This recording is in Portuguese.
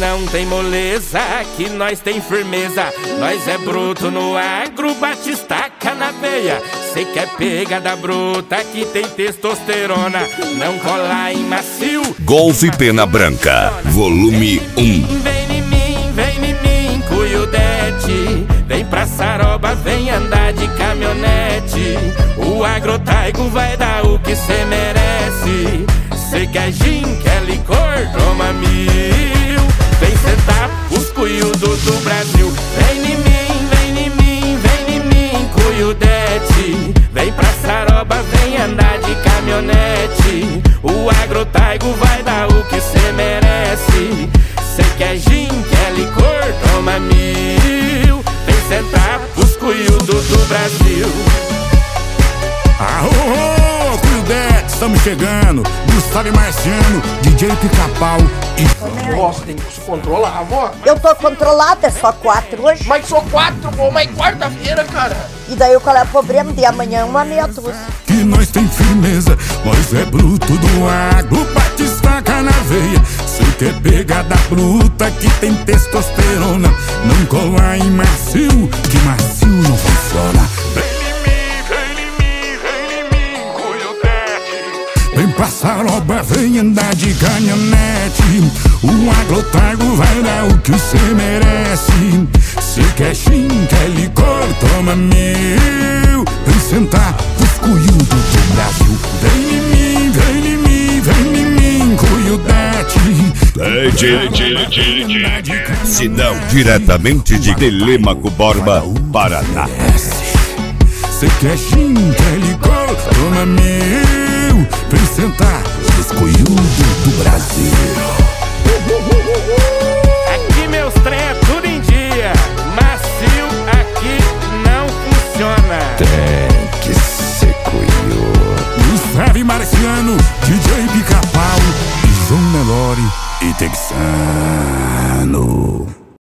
não tem moleza, que nós tem firmeza. Nós é bruto no agro, bate estaca na veia. Cê quer pegada bruta, que tem testosterona. Não cola em macio. Golf Pena Branca, volume 1. Vem em mim, Cuiudete. Vem pra Saroba, vem andar de caminhonete. O Agrotaigo vai dar o que cê merece. Cê quer gin, quer licor, toma 1000. Vem sentar os cuiudos do Brasil. Vem em mim, Cuiudete. Vem pra Saroba, vem andar de caminhonete. O Agrotaigo vai dar o que cê merece. Cê quer gin, quer licor, toma 1000. Vem sentar os cuiudos do Brasil. Arro, Cuiudete, estamos chegando. Gustavo e Marciano, DJ Pica-Pau e... Vó, você tem que se controlar, vó. Eu tô controlada, é só 4 hoje. Mas só 4, vó, mas quarta-feira, cara. E daí qual é o problema de amanhã uma meia dúzia? Que nós tem firmeza, nós é bruto do agro, bate estaca na veia. Cê quer pegada bruta, que tem testosterona. Não cola em macio, que macio não funciona. Vem pra Saroba, vem andar de caminhonete. O Agrotaigo vai dar o que você merece. Se quer gin, quer licor, toma 1000. Vem sentar os cuiudos do Brasil. Vem em mim, Cuiudete. Sinal diretamente de Telêmaco Borba, Paraná. Se quer gin, quer licor, toma 1000. Vem sentar os cuiudos do Brasil. Aqui meus trem é tudo em dia. Macio aqui não funciona. Tem que ser cuiudo. Gustavo e Marciano, DJ Pica-Pau e João Nelore e Texano.